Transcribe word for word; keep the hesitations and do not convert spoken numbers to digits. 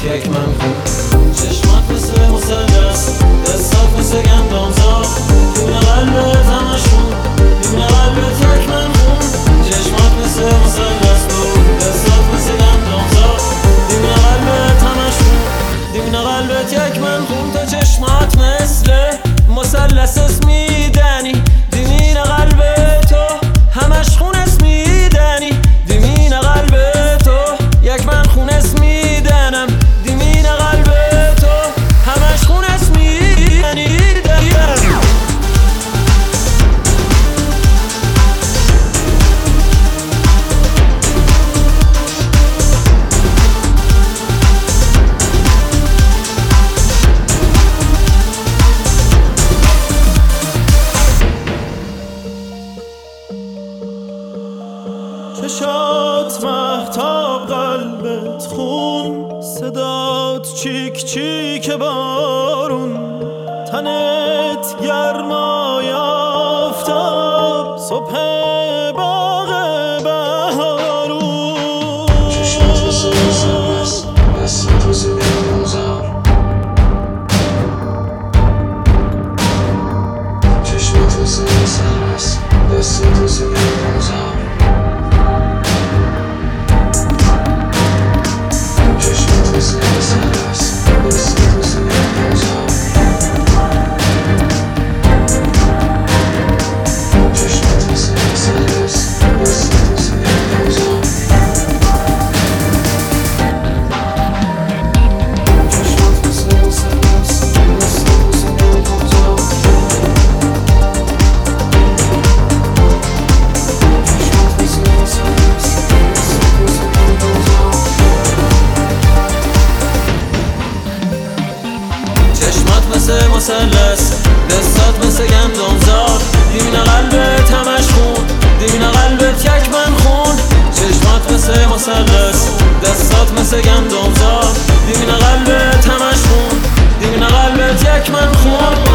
یک من خون. چشمات مثل مثلث، دستات مثل گندمزار، دونه قلبت همش خون، دونه قلبت یک من خون. چشمات مثل مثلث بود، دستات مثل گندمزار، دونه قلبت همش خون، دونه قلبت یک من خون. تو چشمات مثل مثلث اسمیدنی، دیمین قلب تو همش خون اسمیدنی، دیمین قلب تو یک من خون اسمیدنم، دیمین قلب تو همش خون اسمیدنی. چشات مهتاب قلبت خون، صدات چیک چیک بارون، تنت گرمای آفتاب، صبح باغ بهارون. چشمات مثل مثلث، دستات مثل گندمزار، چشمات مثل مثلث، دستات مثل گندمزار. مثل مثلث، دستات مثل گندمزار، دیمین قلبت همش خون، دیمین قلبت یک من خون. چشمات مثل مثلث، دستات مثل گندمزار، دیمین قلبت همش خون، دیمین قلبت یک من خون.